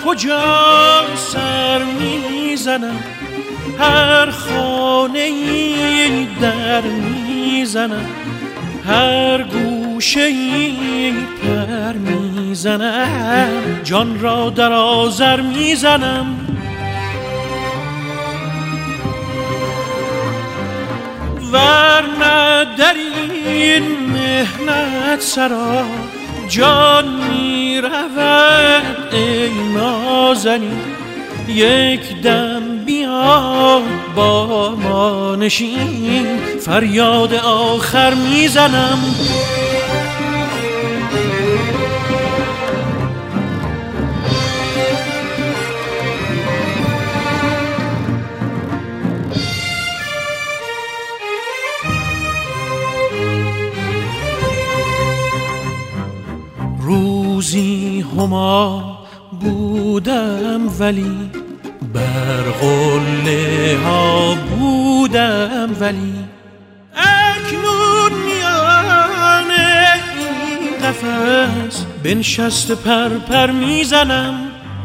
کجا سر میزنم، هر خانه‌ای در میزنم، هر گوشه‌ای پر میزنم، جان را در آذر میزنم. ورنه در این مهنت سرا جان می رود ای نازنین، یک دم بیا با ما نشین، فریاد آخر میزنم. روزی هما بودم ولی بر قله ها بودم، ولی اکنون میان این قفس بنشسته پر میزنم.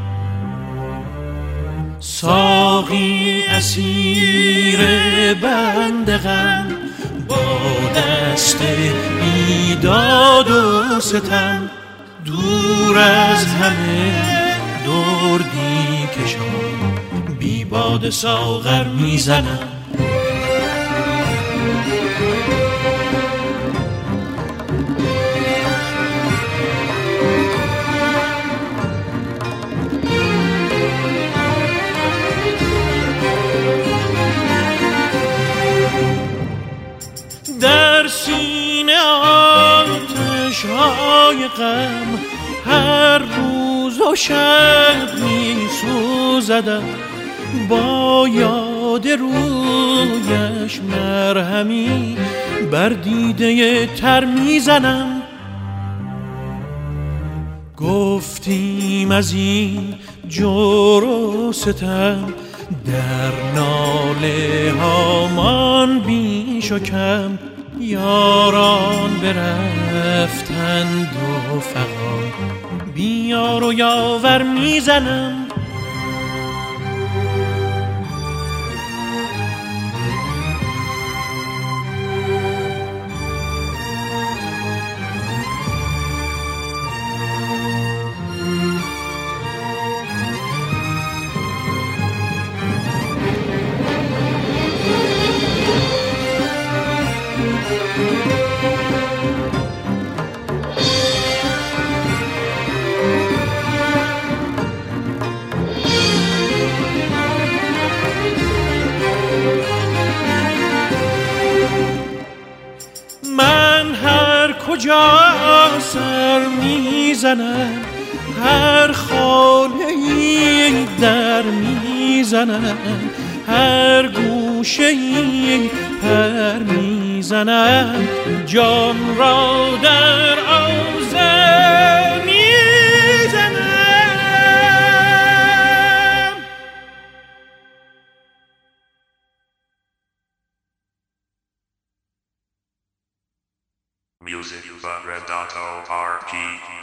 ساقی اسیر بنده غم با دست بیداد و ستم، دور از همه دردی کشان بی باد ساغر میزنم. در سینه آتش های غم هر روز و شب می سوزدم، با یاد رویش مرهمی بر دیده تر میزنم. گفتیم از این جور و ستم در ناله هامان بیش و کم، یاران برفتند و فقط بیار و یاور میزنم. من هر کجا سر میزنم، هر خانه‌ای در میزنم، هر گوشه‌ای پر میزنم، جان را در آذر میزنم. Music by Redato RP.